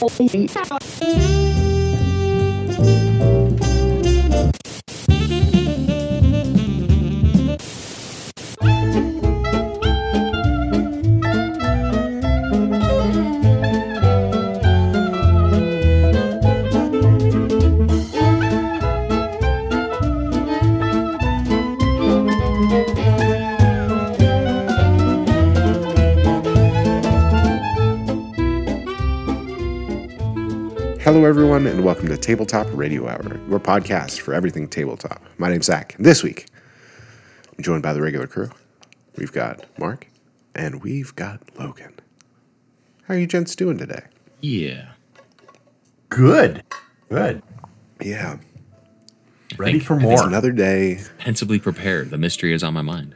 Hello, everyone, and welcome to Tabletop Radio Hour, your podcast for everything tabletop. My name's Zach. This week, I'm joined by the regular crew. We've got Mark, and we've got Logan. How are you gents doing today? Yeah. Good. Yeah. Ready for more. It's another day. Pensively prepared. The mystery is on my mind.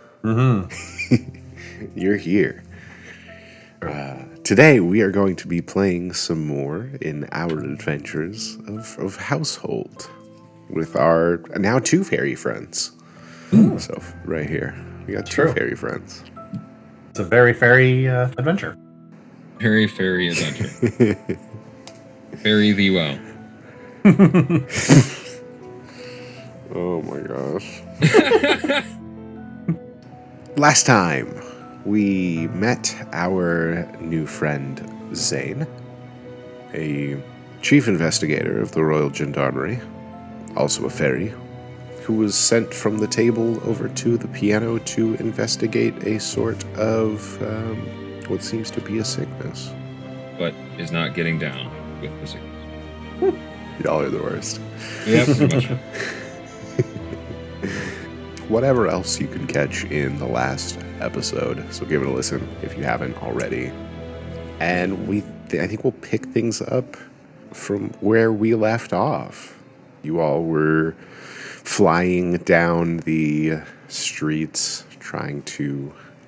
You're here. Today, we are going to be playing some more in our adventures of Household with our now two fairy friends. So, right here, we got two fairy friends. It's a very fairy adventure. Very fairy adventure. Fairy thee well. Oh my gosh. Last time, we met our new friend, Zane, a chief investigator of the Royal Gendarmerie, also a fairy, who was sent from the table over to the piano to investigate a sort of what seems to be a sickness. But is not getting down with the sickness. Y'all are the worst. Yeah, pretty much. Whatever else you can catch in the last episode, so give it a listen if you haven't already. And I think we'll pick things up from where we left off. You all were flying down the streets trying to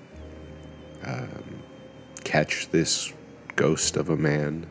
catch this ghost of a man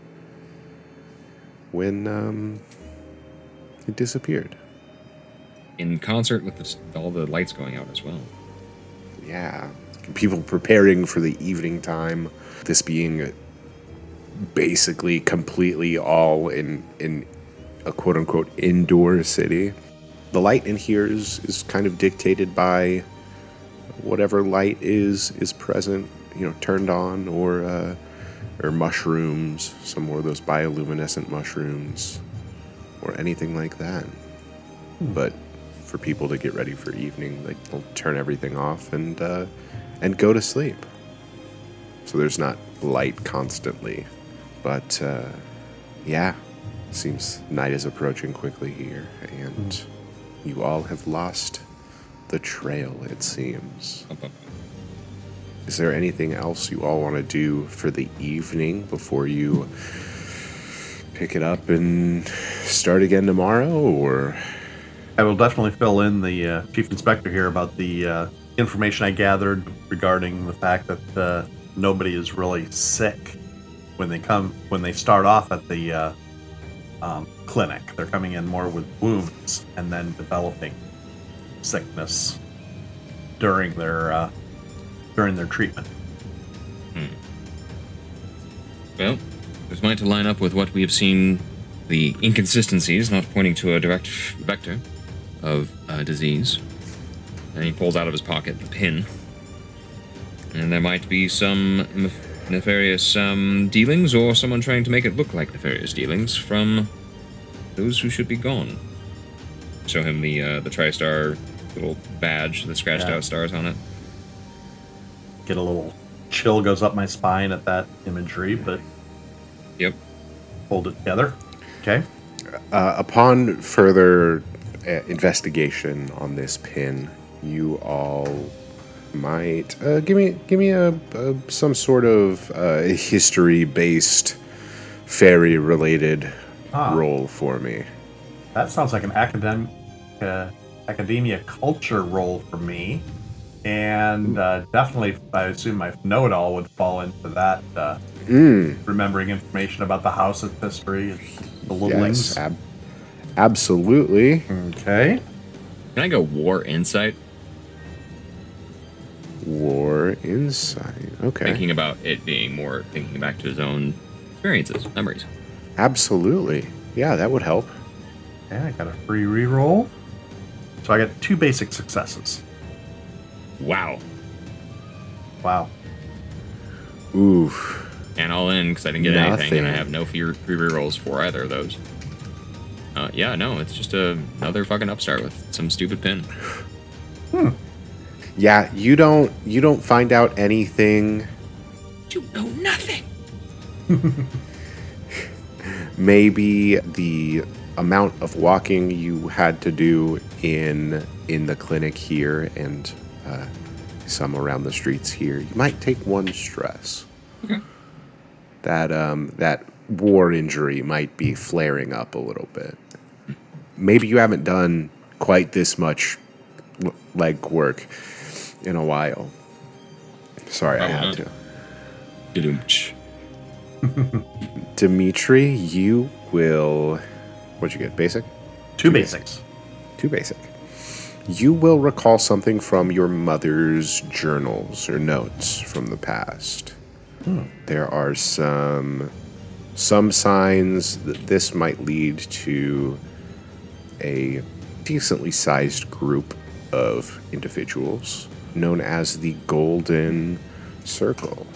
when it disappeared. In concert with all the lights going out as well. Yeah. People preparing for the evening time. This being basically completely all in a quote-unquote indoor city. The light in here is kind of dictated by whatever light is present, turned on, or mushrooms, some more of those bioluminescent mushrooms, or anything like that. But for people to get ready for evening, they'll turn everything off and go to sleep. So there's not light constantly. But yeah, seems night is approaching quickly here, and you all have lost the trail, it seems. Is there anything else you all want to do for the evening before you pick it up and start again tomorrow, or? I will definitely fill in the chief inspector here about the information I gathered regarding the fact that nobody is really sick when they start off at the clinic. They're coming in more with wounds and then developing sickness during their treatment. Well, this might line up with what we have seen, the inconsistencies, not pointing to a direct vector of disease. And he pulls out of his pocket the pin. And there might be some nefarious dealings, or someone trying to make it look like nefarious dealings from those who should be gone. Show him the TriStar little badge, the scratched out stars on it. Get a little chill goes up my spine at that imagery, but yep, hold it together. Okay. Upon further investigation on this pin, you all might give me a some sort of history-based fairy-related roll for me. That sounds like an academia culture roll for me, and definitely, I assume my know-it-all would fall into that. Remembering information about the house's history and the littlings. Yes, absolutely. Okay. Can I go War Insight? War Insight. Okay. Thinking about it being more, thinking back to his own experiences, memories. Absolutely. Yeah, that would help. Yeah, I got a free reroll. So I got 2 basic successes. Wow. Wow. Oof. And all in because I didn't get anything, and I Nothing. have no free rerolls for either of those. Yeah, no, it's just another fucking upstart with some stupid pin. Yeah, you don't find out anything. You know nothing. Maybe the amount of walking you had to do in the clinic here and some around the streets here. You might take 1 stress. Okay. That war injury might be flaring up a little bit. Maybe you haven't done quite this much leg work in a while. Sorry, I had to. Dudumch. Dimitri, you will... What'd you get? Basic? 2 basics. 2 basic. You will recall something from your mother's journals or notes from the past. There are some signs that this might lead to a decently sized group of individuals known as the Golden Circle.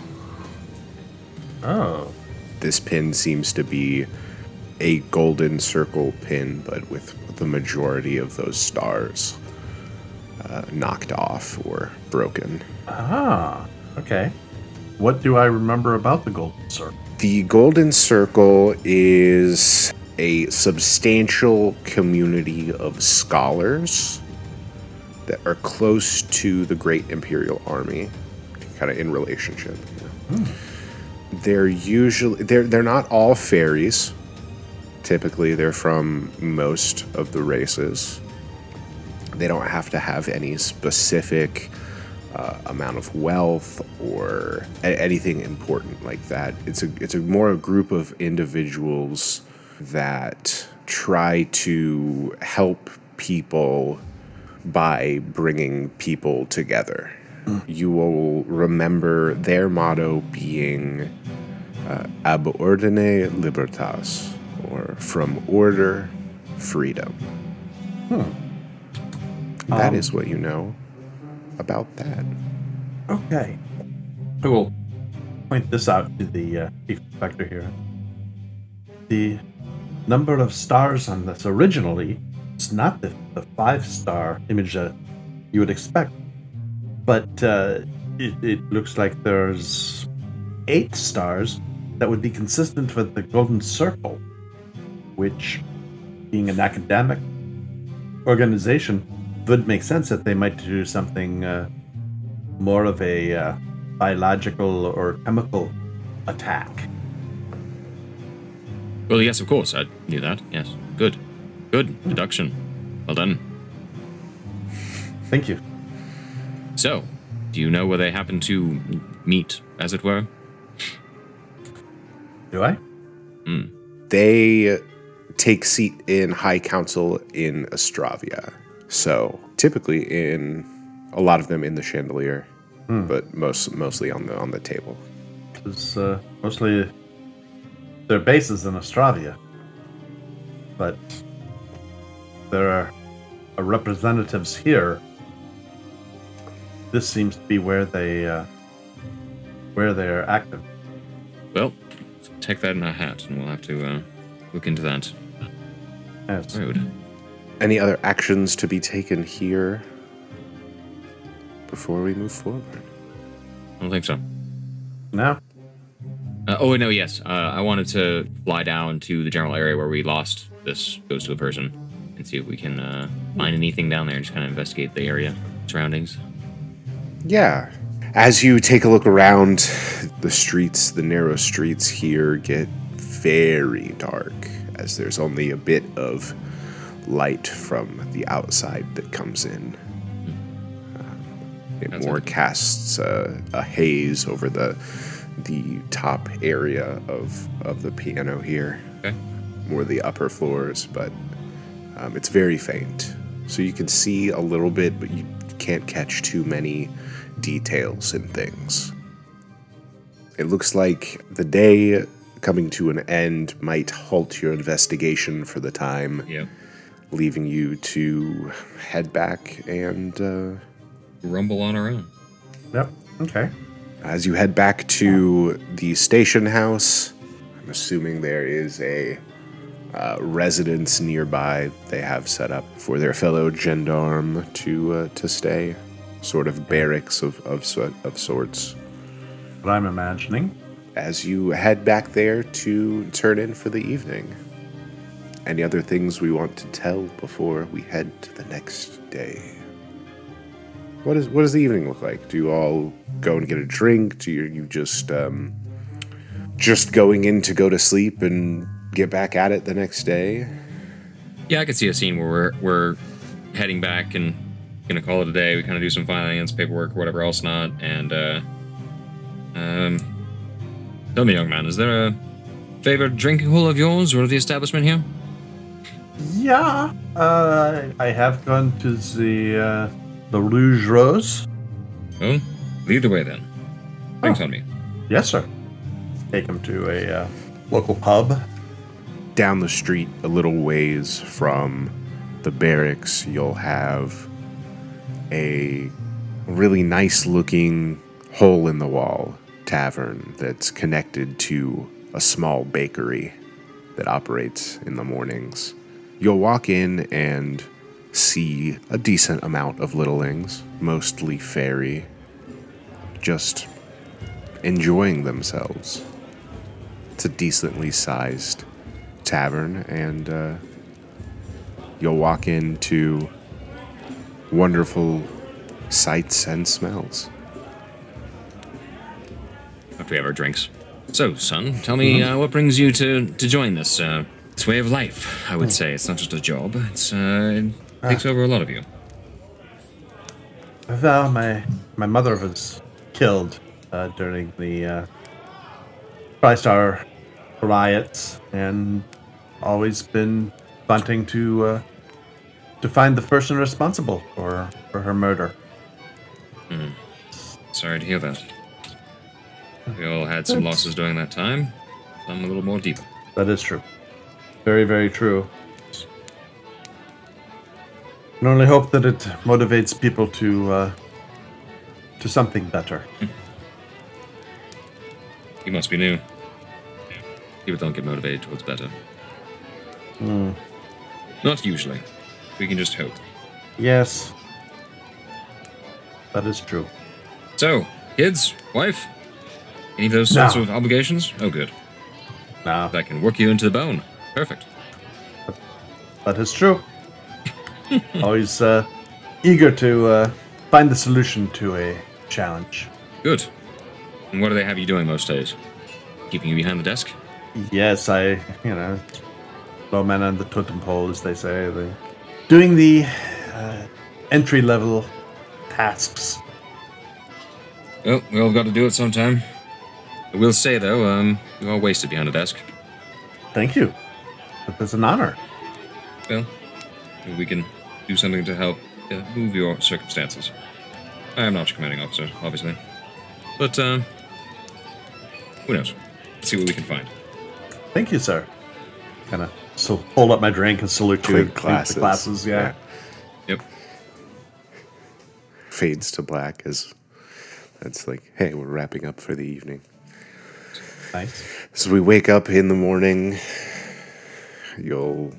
Oh. This pin seems to be a golden circle pin, but with the majority of those stars knocked off or broken. Ah. Okay. What do I remember about the Golden Circle? The Golden Circle is a substantial community of scholars that are close to the Great Imperial Army, kind of in relationship. They're not all fairies. Typically, they're from most of the races. They don't have to have any specific amount of wealth or anything important like that. It's more a group of individuals that try to help people by bringing people together. You will remember their motto being ab ordine libertas, or from order, freedom. That is what you know about that. Okay. I will point this out to the Chief Inspector here. The number of stars on this originally is not the 5-star image that you would expect, but it looks like there's 8 stars that would be consistent with the Golden Circle, which, being an academic organization, would make sense that they might do something more of a biological or chemical attack. Well, yes, of course, I knew that. Yes, good deduction. Well done. Thank you. So, do you know where they happen to meet, as it were? Do I? They take seat in High Council in Astravia. So typically in a lot of them in the chandelier, but mostly on the table. Because mostly their base is in Astravia, but there are representatives here. This seems to be where they're active. Well, take that in our hat, and we'll have to look into that. Yes. Rude. Any other actions to be taken here before we move forward? I don't think so. No? No, yes. I wanted to fly down to the general area where we lost this goes to a person and see if we can find anything down there and just kind of investigate the area, surroundings. Yeah. As you take a look around, the streets, the narrow streets here get very dark, as there's only a bit of light from the outside that comes in. It That's more it. casts a haze over the top area of the piano here. Okay. More the upper floors, but it's very faint. So you can see a little bit, but you can't catch too many details and things. It looks like the day coming to an end might halt your investigation for the time, Yeah. leaving you to head back and Rumble on our own. Yep. Okay. as you head back to the station house, I'm assuming there is a residence nearby they have set up for their fellow gendarme to stay, sort of barracks of sorts. What I'm imagining. As you head back there to turn in for the evening. Any other things we want to tell before we head to the next day? What does the evening look like? Do you all go and get a drink? Do you just going in to go to sleep and get back at it the next day? Yeah, I could see a scene where we're heading back and gonna call it a day. We kind of do some finance, paperwork, or whatever else not, and tell me, young man, is there a favorite drinking hole of yours or of the establishment here? Yeah. I have gone to the Rouge Rose. Well, lead the way then. Drinks on me. Yes, sir. Take him to a local pub. Down the street, a little ways from the barracks, you'll have a really nice looking hole in the wall tavern that's connected to a small bakery that operates in the mornings. You'll walk in and see a decent amount of littlings, mostly fairy, just enjoying themselves. It's a decently sized tavern, and you'll walk into wonderful sights and smells. After we have our drinks. So, son, tell me what brings you to join this way of life, I would say. It's not just a job. It takes over a lot of you. Well, my mother was killed during the TriStar riots, and always been wanting to find the person responsible for her murder. Sorry to hear that. We all had some losses during that time. Some a little more deep. That is true. Very, very true. I can only hope that it motivates people to something better. You must be new. People don't get motivated towards better. Not usually. We can just hope. Yes. That is true. So, kids, wife, any of those sorts No. of obligations? Oh, good. No, That can work you into the bone. Perfect. that is true. Always eager to find the solution to a challenge. Good. And what do they have you doing most days? Keeping you behind the desk? Yes, low man on the totem pole, as they say. Doing the entry-level tasks. Well, we all got to do it sometime. I will say, though, you are wasted behind a desk. Thank you. It's an honor. Well, maybe we can do something to help move your circumstances. I am not your commanding officer, obviously. But, who knows? Let's see what we can find. Thank you, sir. Kind of hold up my drink and salute you. Clink and glasses. the glasses, yeah. Yep. Fades to black as that's like, hey, we're wrapping up for the evening. Nice. So we wake up in the morning. You'll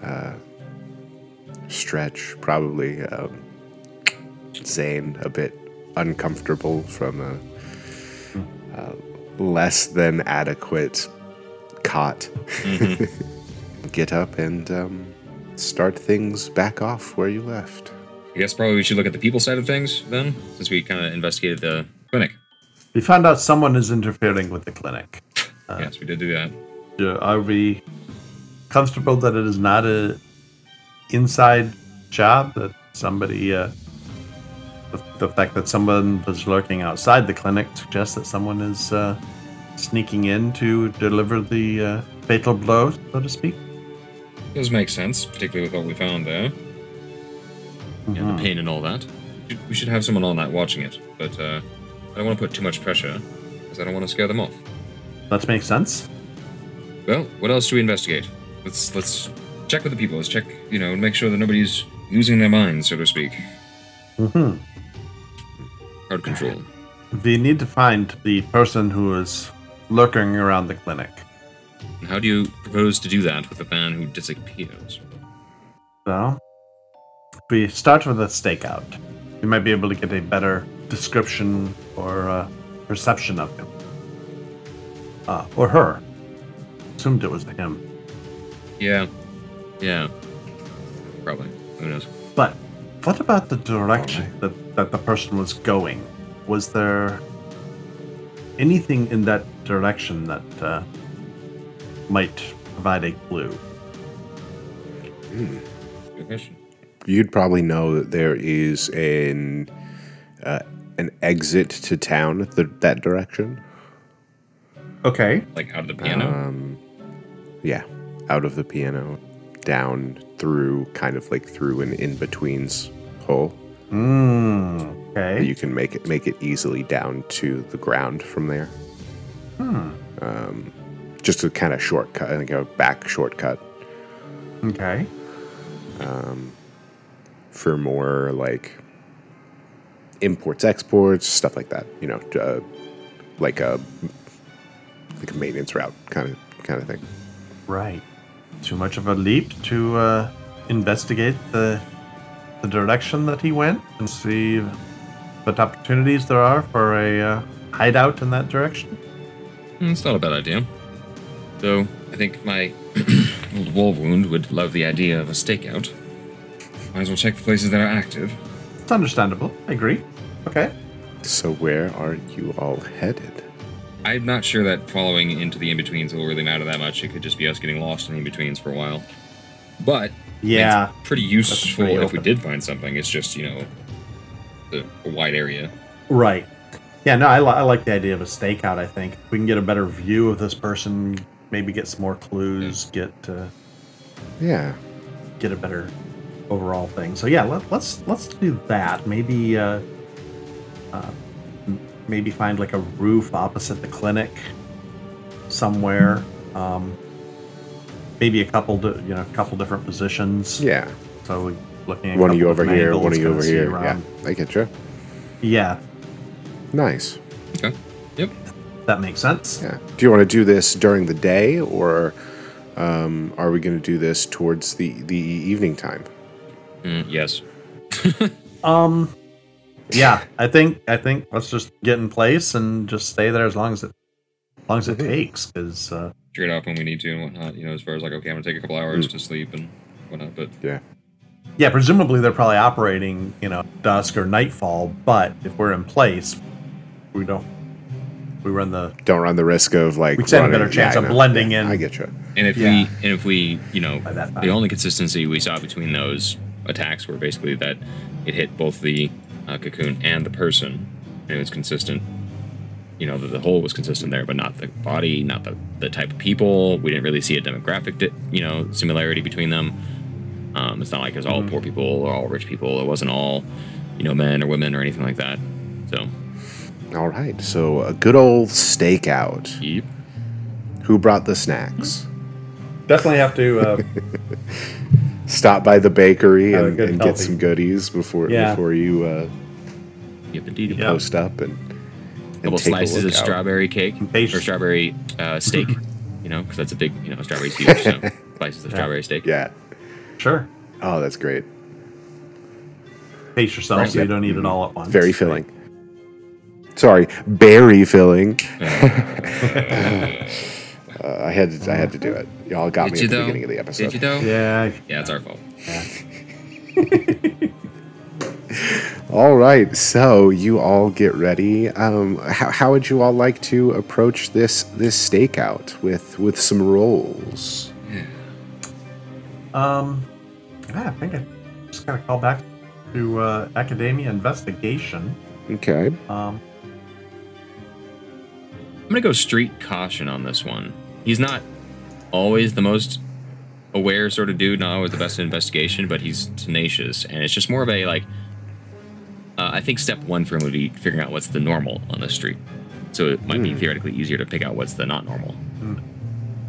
stretch, probably. Zane a bit uncomfortable from a less than adequate cot. Get up and start things back off where you left. I guess probably we should look at the people side of things, then, since we kind of investigated the clinic. We found out someone is interfering with the clinic. Yes, we did do that. Are we comfortable that it is not a inside job? That somebody, the fact that someone was lurking outside the clinic suggests that someone is sneaking in to deliver the fatal blow, so to speak? Does make sense, particularly with what we found there. And the pain and all that. We should have someone on that watching it, but I don't want to put too much pressure, because I don't want to scare them off. That makes sense. Well, what else do we investigate? Let's check with the people. Let's check, make sure that nobody's losing their minds, so to speak. Mm-hmm. Crowd control. We need to find the person who is lurking around the clinic. And how do you propose to do that with a man who disappears? So, if we start with a stakeout, we might be able to get a better description or perception of him. Or her. Assumed it was him. Yeah. Probably. Who knows? But what about the direction that the person was going? Was there anything in that direction that might provide a clue? Good question. You'd probably know that there is an exit to town that direction. Okay. Like out of the piano? Yeah, out of the piano, down through, kind of like through an in-betweens hole. Okay. You can make it easily down to the ground from there. Just a kind of shortcut, I think a back shortcut. Okay. For more like imports, exports, stuff like that. Like a maintenance route kind of thing. Right. Too much of a leap to investigate the direction that he went and see what opportunities there are for a hideout in that direction. It's not a bad idea. Though, I think my old war wound would love the idea of a stakeout. Might as well check the places that are active. It's understandable. I agree. Okay. So where are you all headed? I'm not sure that following into the in-betweens will really matter that much. It could just be us getting lost in the in-betweens for a while. But Yeah. it's pretty useful pretty if we open. did find something. It's just, a wide area. Right. Yeah, no, I like the idea of a stakeout, I think. We can get a better view of this person, maybe get some more clues, get Yeah. a better overall thing. So yeah, let's do that. Maybe maybe find like a roof opposite the clinic somewhere. Maybe a couple different positions. Yeah. So we're looking at One of a you couple over different here, angles, one of you kinda over see here. Yeah, around. I get you. Yeah, Nice. Okay. Yep. that makes sense. Yeah. Do you want to do this during the day, or are we going to do this towards the evening time? Yes. Yeah, I think let's just get in place and just stay there as long as it takes. Because Trade off when we need to and whatnot, as far as like, okay, I'm going to take a couple hours to sleep and whatnot, but Yeah. yeah, presumably they're probably operating, dusk or nightfall. But if we're in place, we run the Don't run the risk of like. we stand a running- better chance I of know. blending Yeah, in. I get you. And if Yeah. we, By that time. the only consistency we saw between those attacks were basically that it hit both the cocoon and the person. And it was consistent. The whole was consistent there, but not the body, not the type of people. We didn't really see a demographic, similarity between them. It's not like it was all poor people or all rich people. It wasn't all, men or women or anything like that. So, All right. So a good old stakeout. yep. Who brought the snacks? Definitely have to. Stop by the bakery Have a and good get healthy- some goodies before Yeah. you Yep, indeed. Yeah. post up and Couple take a slices of look out. strawberry cake Patience. or strawberry steak, because that's a big, strawberry's huge. So slices of strawberry steak. Yeah. Sure. Oh, that's great. Pace yourself so Yep. you don't eat it all at once. Very filling. Sorry, berry filling. I had to do it. Y'all got Did me you at the though? beginning of the episode. Did you though? Yeah. Yeah, it's our fault. All right, so you all get ready. How would you all like to approach this stakeout with some rolls? Yeah, I think I just gotta call back to academia investigation. Okay. I'm gonna go street caution on this one. He's not always the most aware sort of dude, not always the best at investigation, but he's tenacious, and it's just more of a like. I think step one for him would be figuring out what's the normal on the street, so it might be theoretically easier to pick out what's the not normal.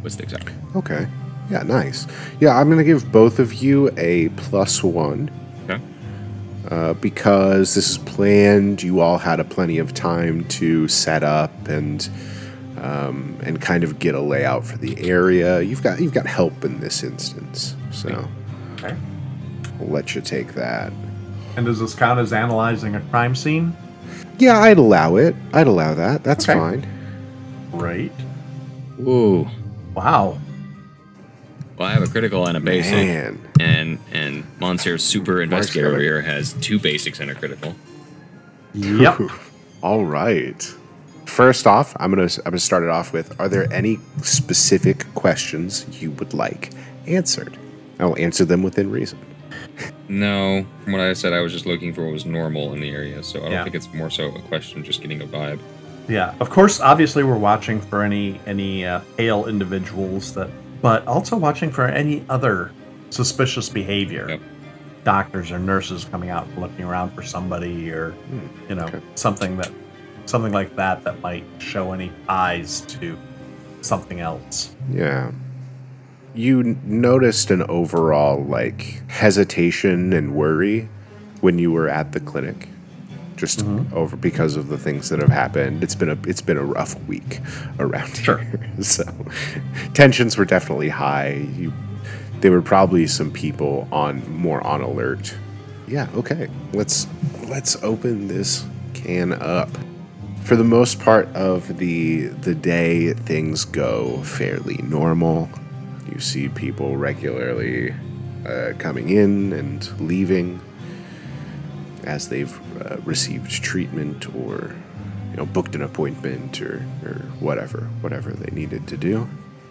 what sticks out. Okay. Yeah, nice. Yeah, I'm going to give both of you a +1 Okay. because this is planned. You all had plenty of time to set up and kind of get a layout for the area. You've got help in this instance, so Okay. I'll let you take that. And does this count as analyzing a crime scene? Yeah, I'd allow it. I'd allow that. That's Okay. fine. Right. Whoa. Wow. Well, I have a critical and a basic. Man. And Monster's super investigator over here has 2 basics and a critical. Yep. All right. First off, I'm gonna start it off with: are there any specific questions you would like answered? I will answer them within reason. No, from what I said, I was just looking for what was normal in the area, so I don't Yeah. think it's more so a question, just getting a vibe. Yeah. Of course, obviously, we're watching for any pale individuals but also watching for any other suspicious behavior. Yep. Doctors or nurses coming out and looking around for somebody, or okay. something like that might show any ties to something else. Yeah. You noticed an overall hesitation and worry when you were at the clinic, just over because of the things that have happened. It's been a rough week around here, so tensions were definitely high. There were probably some people more on alert. Yeah. Okay. Let's open this can up. For the most part of the day, things go fairly normal. You see people regularly coming in and leaving as they've received treatment or booked an appointment or whatever they needed to do.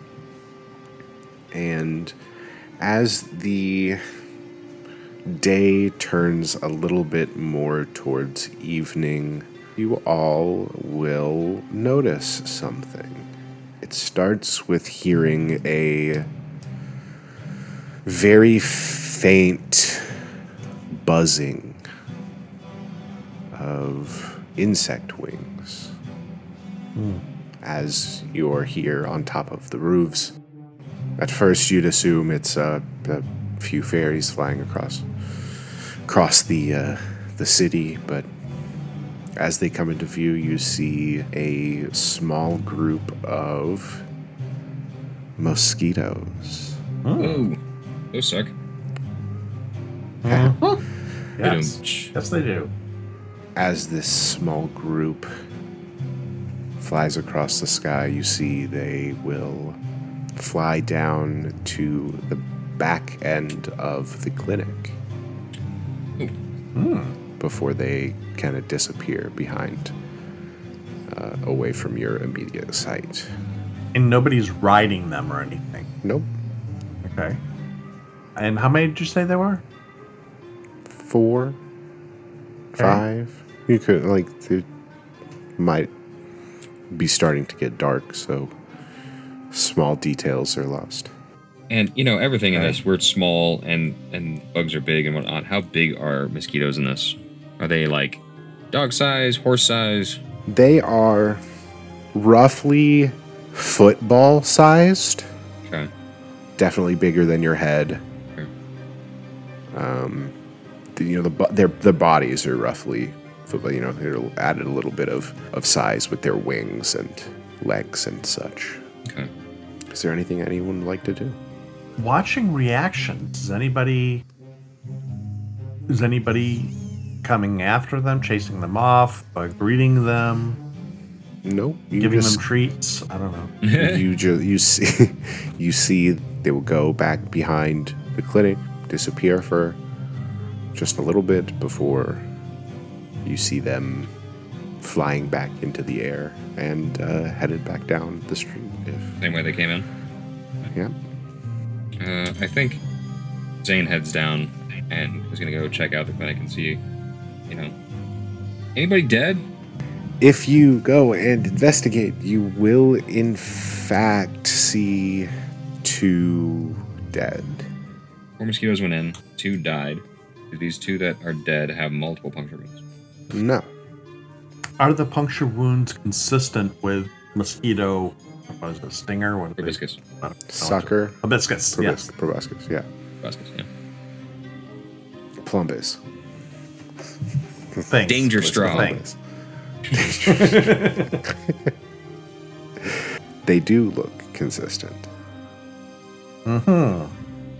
And as the day turns a little bit more towards evening, you all will notice something. It starts with hearing a very faint buzzing of insect wings as you're here on top of the roofs. At first, you'd assume it's a few fairies flying across the city, but as they come into view, you see a small group of mosquitoes. Oh, those suck. Yes. Ba-dum-tsh. Yes, they do. As this small group flies across the sky, you see they will fly down to the back end of the clinic before they kind of disappear behind, away from your immediate sight. And nobody's riding them or anything. Nope. Okay. And how many did you say there were? 4, 5. You could it might be starting to get dark, so small details are lost. And everything in this, we're small and bugs are big and whatnot. How big are mosquitoes in this? Are they like dog size, horse size? They are roughly football sized. Okay. Definitely bigger than your head. Sure. The bodies are roughly football. They're added a little bit of size with their wings and legs and such. Okay. Is there anything anyone would like to do? Watching reactions. Is anybody coming after them, chasing them off, greeting them, Nope. giving them treats? I don't know. you see they will go back behind the clinic, disappear for just a little bit before you see them flying back into the air and headed back down the street. Same way they came in. Yeah. I think Zane heads down and is gonna go check out the clinic and see, anybody dead? If you go and investigate, you will in fact see 2 dead. 4 mosquitoes went in, 2 died. Do these 2 that are dead have multiple puncture wounds? No. Are the puncture wounds consistent with mosquito What is it? Stinger? What? Proboscis. Sucker. Hibiscus. Yes. Proboscis, yeah. Proboscis, yeah. Plumbus. Thanks. Danger It's the straw. thing. They do look consistent. Mm-hmm.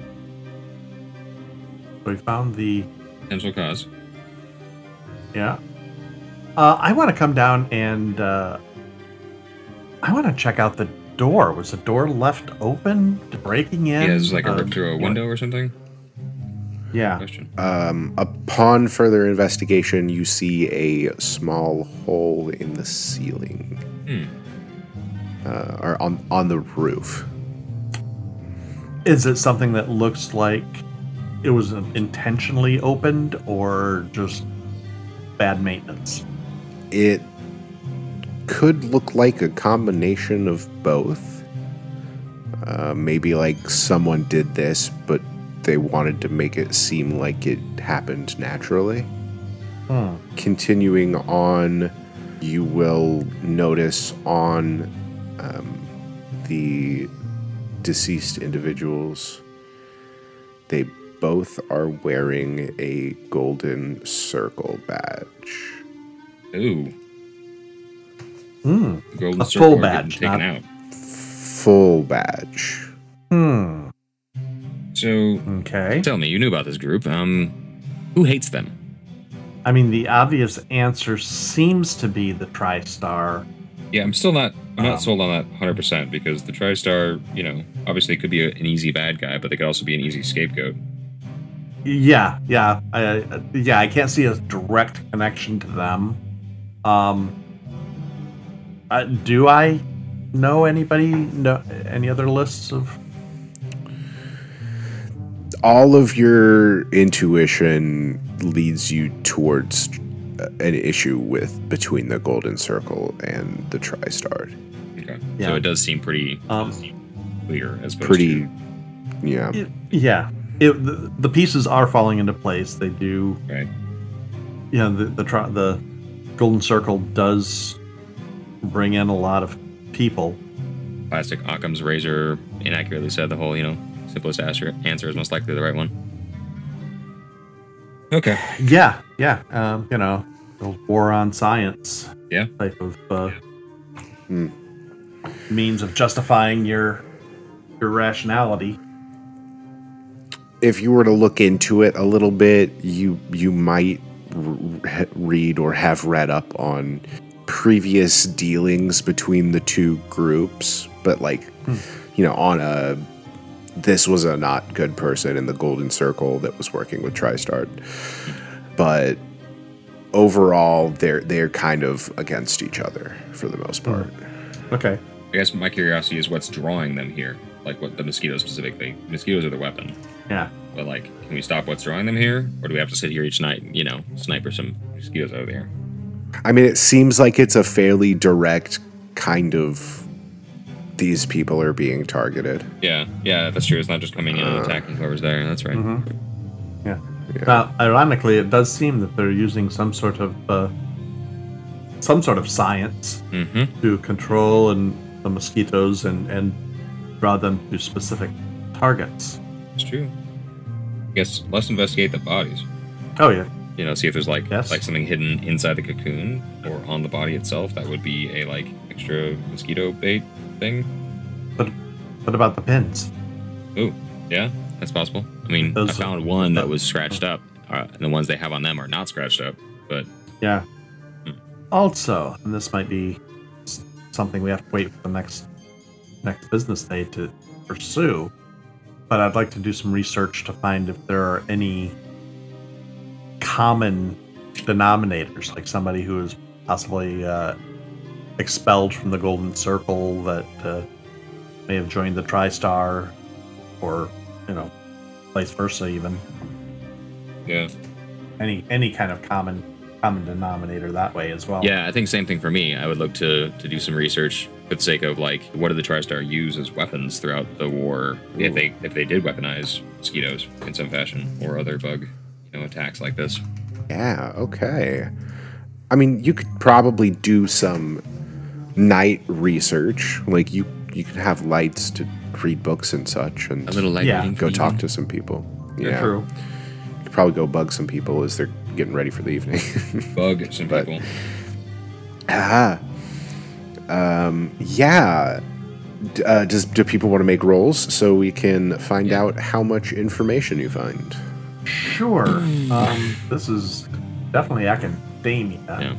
So we found the. Potential cause. Yeah. I want to come down and I want to check out the door. Was the door left open to breaking in? Yeah, there's like a rip through a window or something. Yeah. Question. Upon further investigation, you see a small hole in the ceiling, or on the roof. Is it something that looks like it was intentionally opened or just bad maintenance? It could look like a combination of both. Maybe like someone did this, but they wanted to make it seem like it happened naturally. Continuing on, you will notice on the deceased individuals, they both are wearing a golden circle badge. Ooh. Golden A circle full are getting badge, taken not- out. Full badge. So Okay. tell me, you knew about this group. Who hates them? I mean, the obvious answer seems to be the TriStar. Yeah, I'm not sold on that 100% because the TriStar, obviously could be an easy bad guy, but they could also be an easy scapegoat. Yeah. I can't see a direct connection to them. Do I know anybody? Know any other lists of? All of your intuition leads you towards an issue between the Golden Circle and the TriStar. Okay. Yeah. So it does seem pretty clear as opposed Pretty, to... yeah. The pieces are falling into place. They do. Right. Yeah, the Golden Circle does bring in a lot of people. Classic Occam's razor inaccurately said the whole, simplest answer is most likely the right one. Okay. Yeah. The war on science Yeah. type of means of justifying your rationality. If you were to look into it a little bit, you might read or have read up on previous dealings between the two groups, but this was a not good person in the Golden Circle that was working with TriStar, but overall they're kind of against each other for the most part. Okay. I guess my curiosity is what's drawing them here. Like what the mosquitoes specifically. Mosquitoes are the weapon. Yeah. But can we stop what's drawing them here? Or do we have to sit here each night, sniper some mosquitoes over here? I mean, it seems like it's a fairly direct kind of these people are being targeted. Yeah, that's true. It's not just coming in and attacking whoever's there. That's right. Yeah. Now, ironically, it does seem that they're using some sort of science to control the mosquitoes and draw them to specific targets. It's true. I guess let's investigate the bodies. Oh yeah. See if there's Yes. something hidden inside the cocoon or on the body itself. That would be a extra mosquito bait thing. But what about the pins? Oh, yeah, that's possible. I mean, Those I found one that was scratched up. And the ones they have on them are not scratched up. But Yeah. Also, and this might be something we have to wait for the next business day to pursue, but I'd like to do some research to find if there are any common denominators, like somebody who is possibly expelled from the Golden Circle that may have joined the TriStar, or vice versa, even yeah. any kind of common denominator that way as well. Yeah, I think same thing for me. I would look to do some research for the sake of what did the TriStar use as weapons throughout the war? If they did weaponize mosquitoes in some fashion or other bug attacks like this. Yeah, okay. I mean, you could probably do some night research. You you can have lights to read books and such, and A little light Yeah. reading. go for talk evening. to some people. Yeah. True. You could probably go bug some people as they're getting ready for the evening. Bug some But- people. Yeah. Do people want to make rolls so we can find out how much information you find? Sure. This is definitely academia. Yeah.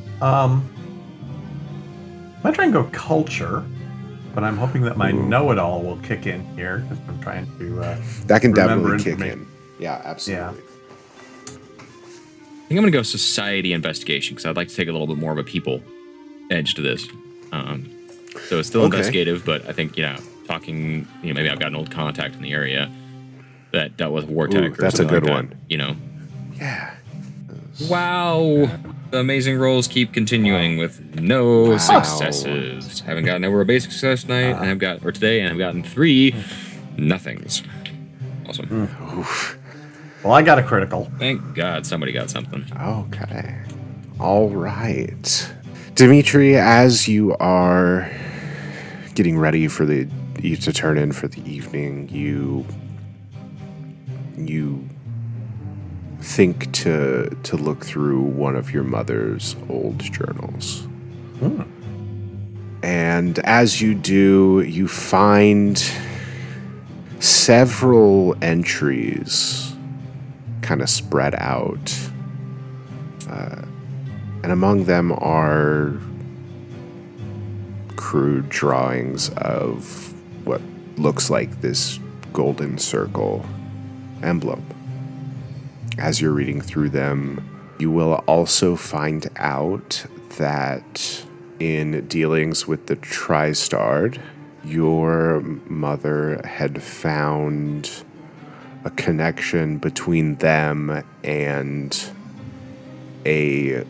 I try and go culture, but I'm hoping that my know-it-all will kick in here because I'm trying to. That can Remember definitely kick information. in. Yeah, absolutely. I think I'm going to go society investigation because I'd like to take a little bit more of a people edge to this. So it's still Okay. investigative, but I think, talking, maybe I've got an old contact in the area that dealt with war tech Ooh, or that's a something good like that, one. Yeah. Wow. The amazing rolls keep continuing with no successes. Haven't gotten over a basic success tonight, and today, and I've gotten 3 nothings. Awesome. Well, I got a critical. Thank God somebody got something. Okay. All right. Dimitri, as you are getting ready for you to turn in for the evening, you think to look through one of your mother's old journals. And as you do, you find several entries kind of spread out. And among them are crude drawings of what looks like this golden circle emblem. As you're reading through them, you will also find out that in dealings with the Tri-Starred, your mother had found a connection between them and a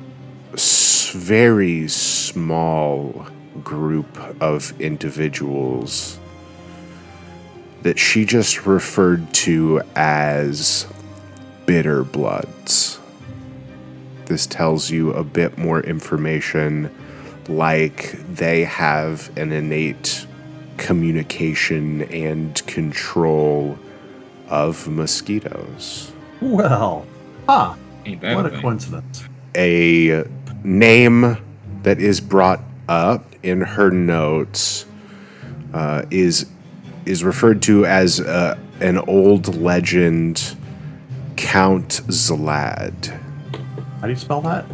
very small group of individuals that she just referred to as bitter bloods. This tells you a bit more information, like they have an innate communication and control of mosquitoes. Well, Ain't bad what with a me. coincidence. A name that is brought up in her notes is referred to as an old legend, Count Zlad. How do you spell that?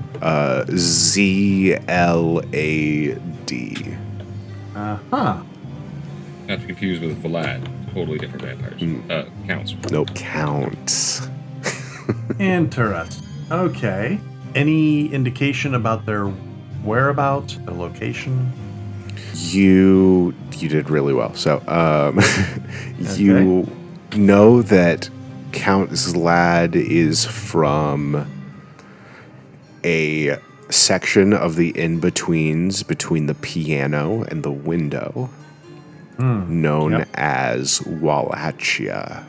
Zlad. Huh. Not to confuse with Vlad. Totally different vampires. Counts. Nope, counts. Interesting. Okay. Any indication about their whereabouts, their location? You did really well. So, you know that Count Zlad is from a section of the in-betweens between the piano and the window, known as Wallachia.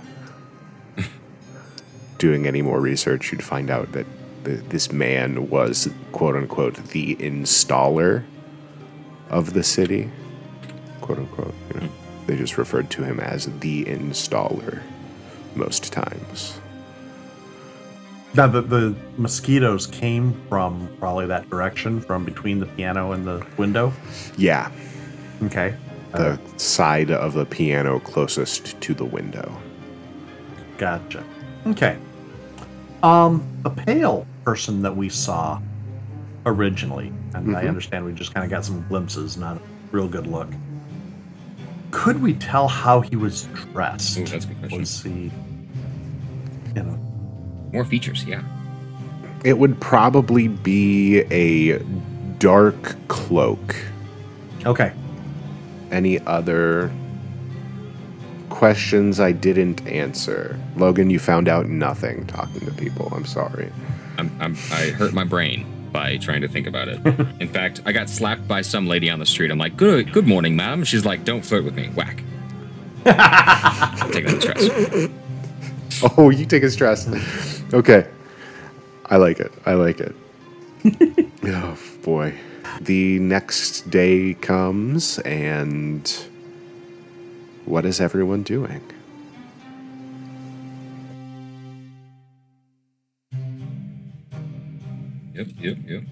Doing any more research, you'd find out that this man was, quote-unquote, the installer of the city, quote-unquote. They just referred to him as the installer most times. Now, the mosquitoes came from probably that direction, from between the piano and the window. Yeah, Okay. the side of the piano closest to the window. Gotcha. Okay. The pale person that we saw originally, and I understand we just kind of got some glimpses, not a real good look. Could we tell how he was dressed? Ooh, that's a good question. Was he, More features, yeah. It would probably be a dark cloak. okay. Any other questions I didn't answer? Logan, you found out nothing talking to people. I'm sorry. I hurt my brain by trying to think about it. In fact, I got slapped by some lady on the street. I'm like, good morning, madam. She's like, don't flirt with me. Whack. Take that stress. Oh, you take a stress. Okay. I like it. Oh, boy. the next day comes, and what is everyone doing? Yep.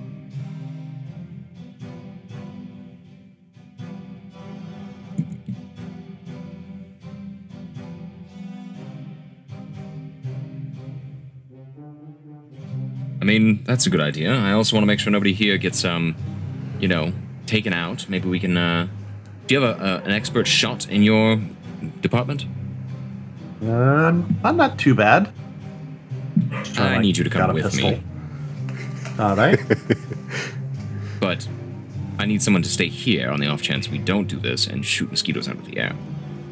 I mean, that's a good idea. I also want to make sure nobody here gets, taken out. Maybe we can, do you have an expert shot in your department? I'm not too bad. I need you to come with me. All right. But I need someone to stay here on the off chance we don't do this and shoot mosquitoes out of the air.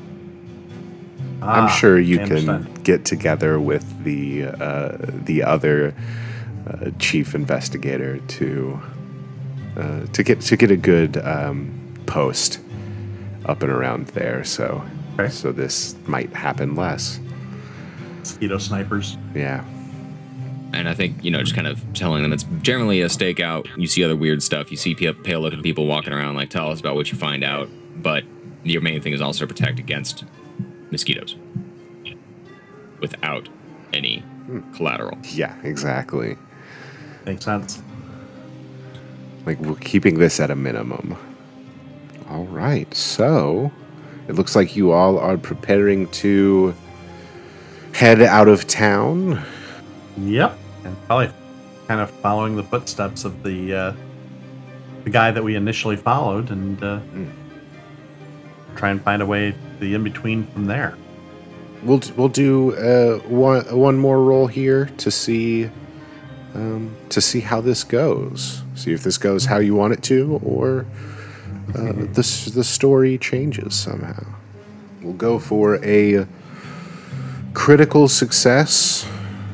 I'm sure you I can understand. get together with the other chief investigator to get a good post up and around there. So Okay. so this might happen less. Mosquito snipers. Yeah. And I think, just kind of telling them it's generally a stakeout. You see other weird stuff. You see pale-looking people walking around, like, tell us about what you find out. But your main thing is also protect against mosquitoes without any collateral. Yeah. Exactly. Makes sense. Like, we're keeping this at a minimum. All right. So it looks like you all are preparing to head out of town. Yep. And probably kind of following the footsteps of the guy that we initially followed, and try and find a way the in between from there. We'll do one more roll here to see how this goes. See if this goes how you want it to, or the story changes somehow. We'll go for a critical success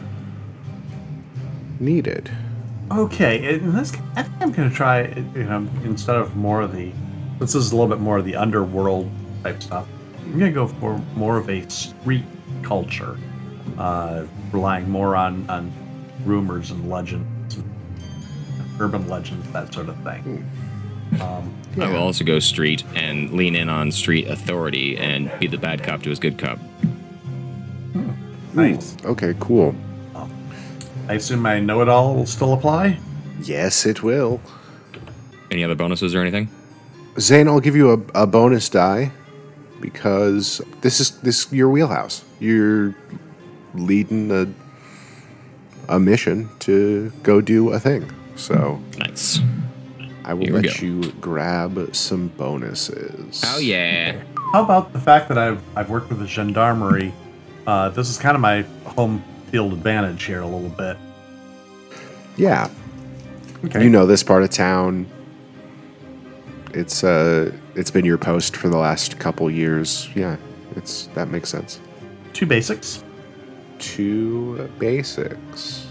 needed. Okay, in this, I think I'm going to try, instead of more of the, this is a little bit more of the underworld type stuff. I'm going to go for more of a street culture, relying more on rumors and legends, urban legends, that sort of thing. I will also go street and lean in on street authority and be the bad cop to his good cop. Nice. Okay, cool. I assume my know-it-all will still apply? Yes, it will. Any other bonuses or anything? Zane, I'll give you a bonus die because this is your wheelhouse. You're leading a mission to go do a thing. So Nice. I will Here we let go. you grab some bonuses. Oh, yeah. How about the fact that I've worked with the gendarmerie? This is kind of my home field advantage here a little bit. Yeah. Okay. You know this part of town. It's been your post for the last couple years. Yeah, that makes sense. 2 basics. 2 basics.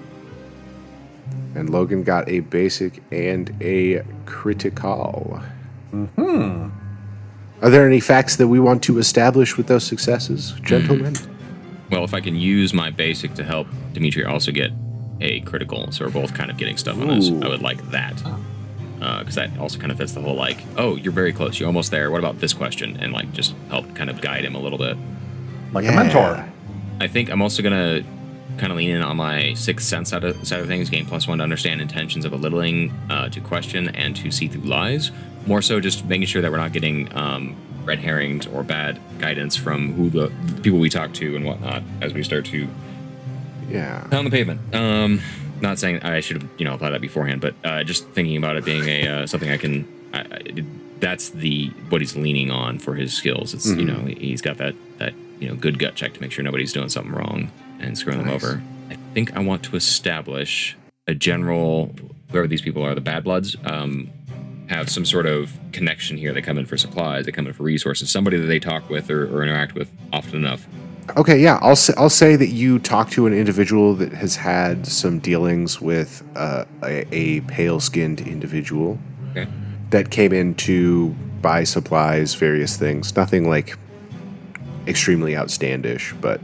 And Logan got a basic and a critical. Mm-hmm. Are there any facts that we want to establish with those successes, gentlemen? Well, if I can use my basic to help Dimitri also get a critical, so we're both kind of getting stuff on this, Ooh. I would like that. Because that also kind of fits the whole, like, oh, you're very close, you're almost there, what about this question? And, like, just help kind of guide him a little bit. Like a mentor. I think I'm also going to kind of lean in on my sixth sense side of things, gain +1 to understand intentions of belittling, to question, and to see through lies. More so just making sure that we're not getting red herrings or bad guidance from who the people we talk to and whatnot as we start to pound the pavement. Not saying I should have, applied that beforehand, but just thinking about it being a something I can. That's what he's leaning on for his skills. It's he's got that good gut check to make sure nobody's doing something wrong and screwing them over. I think I want to establish a general, whoever these people are, the Bad Bloods, have some sort of connection here. They come in for supplies, they come in for resources, somebody that they talk with or interact with often enough. Okay, yeah, I'll say that you talked to an individual that has had some dealings with a pale-skinned individual that came in to buy supplies, various things. Nothing like extremely outstandish, but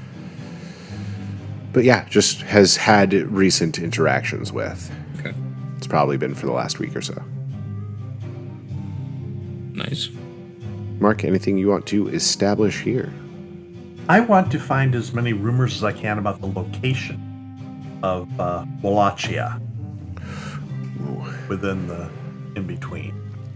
yeah, just has had recent interactions with. Okay. It's probably been for the last week or so. Nice. Mark, anything you want to establish here? I want to find as many rumors as I can about the location of Wallachia within the in-between.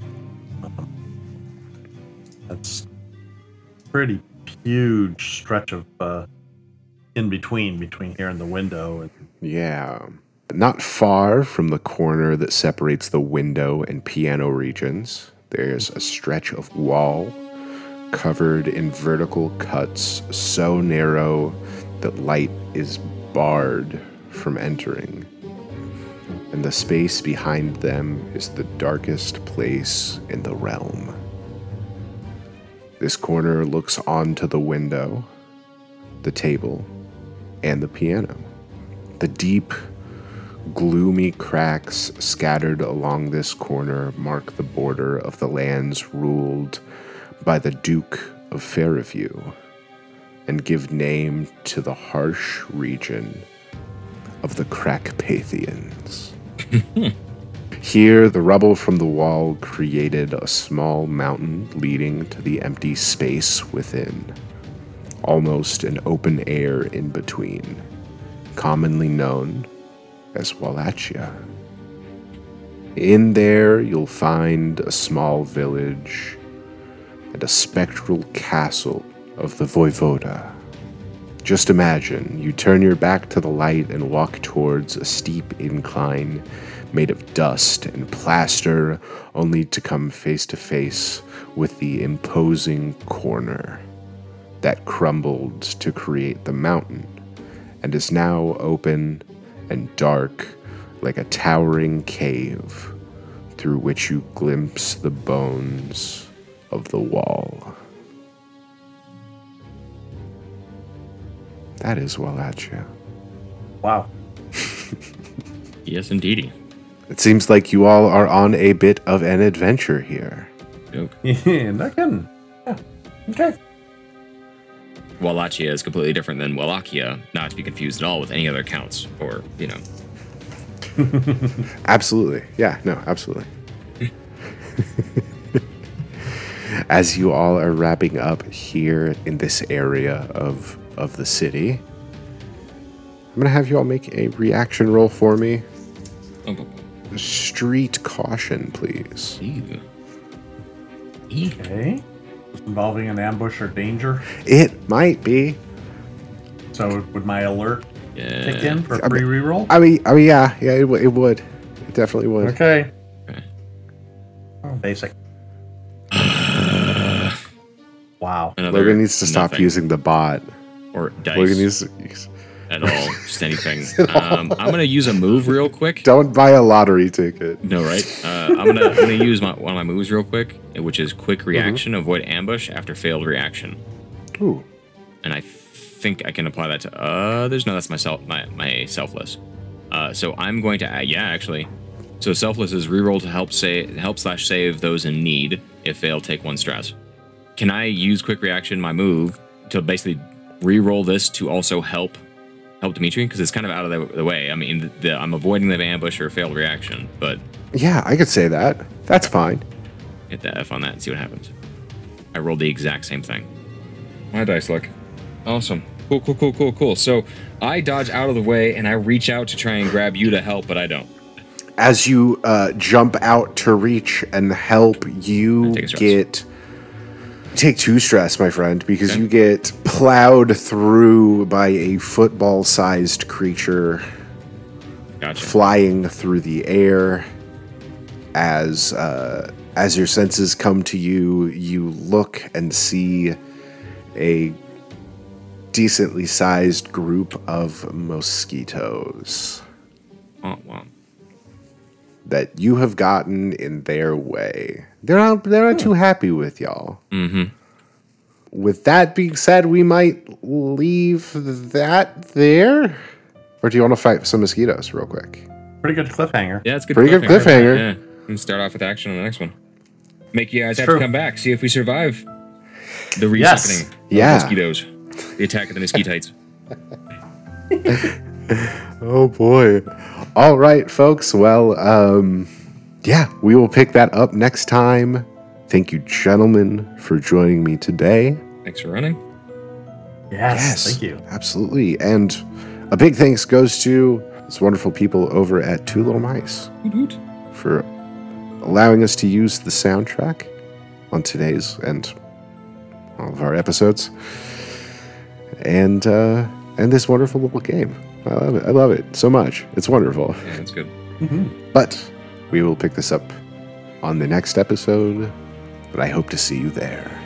That's pretty huge stretch of in-between here and the window. And Yeah. Not far from the corner that separates the window and piano regions, there's a stretch of wall covered in vertical cuts so narrow that light is barred from entering. And the space behind them is the darkest place in the realm. This corner looks onto the window, the table, and the piano. The deep, gloomy cracks scattered along this corner mark the border of the lands ruled by the Duke of Fairview and give name to the harsh region of the Crackpathians. Here, the rubble from the wall created a small mountain leading to the empty space within, almost an open air in between, commonly known as Wallachia. In there, you'll find a small village and a spectral castle of the Voivoda. Just imagine you turn your back to the light and walk towards a steep incline made of dust and plaster, only to come face to face with the imposing corner that crumbled to create the mountain and is now open and dark like a towering cave through which you glimpse the bones of the wall. That is Wallachia. wow. Yes, indeedy. It seems like you all are on a bit of an adventure here. Joke. Yeah, not kidding. Yeah. Okay. Wallachia is completely different than Wallachia, not to be confused at all with any other accounts, or, Absolutely. Yeah, no, absolutely. As you all are wrapping up here in this area of the city, I'm going to have you all make a reaction roll for me. Oh, Street caution, please. ew. Okay. Involving an ambush or danger. It might be. So would my alert Yeah. kick in for a free reroll? I mean, yeah, it would. It definitely would. Okay. Okay. Basic. Wow. Another Logan needs to stop nothing. using the bot. Or dice Logan needs to use... at all, just anything. I'm gonna use a move real quick. Don't buy a lottery ticket. No, right? I'm gonna use one of my moves real quick, which is quick reaction, avoid ambush after failed reaction. Ooh. And I think I can apply that to that's my selfless. So I'm going to actually. So selfless is reroll to help/save those in need. If failed, take 1 stress. Can I use quick reaction, my move, to basically reroll this to also help Dimitri? Because it's kind of out of the way. I mean, I'm avoiding the ambush or failed reaction, but Yeah, I could say that. That's fine. hit the F on that and see what happens. I rolled the exact same thing. My dice luck. Awesome. Cool. So I dodge out of the way and I reach out to try and grab you to help, but I don't. As you jump out to reach and help, you Take a stress. take 2 stress, my friend, because Okay. you get plowed through by a football-sized creature Gotcha. flying through the air. As your senses come to you, you look and see a decently sized group of mosquitoes Oh, wow. that you have gotten in their way. They're not too happy with y'all. Mm-hmm. With that being said, we might leave that there. Or do you want to fight some mosquitoes real quick? Pretty good cliffhanger. Yeah, it's a good. Pretty good cliffhanger. Yeah. We can start off with action on the next one. Make you guys have True. to come back, see if we survive the Yes. resucking of Yeah. mosquitoes, the attack of the mosquitites. Oh boy. All right, folks. Well, yeah, we will pick that up next time. Thank you, gentlemen, for joining me today. Thanks for running. Yes, thank you. Absolutely. And a big thanks goes to these wonderful people over at Two Little Mice Hoot hoot. for allowing us to use the soundtrack on today's and all of our episodes. And this wonderful little game. I love it. I love it so much. It's wonderful. Yeah, that's good. But we will pick this up on the next episode. But I hope to see you there.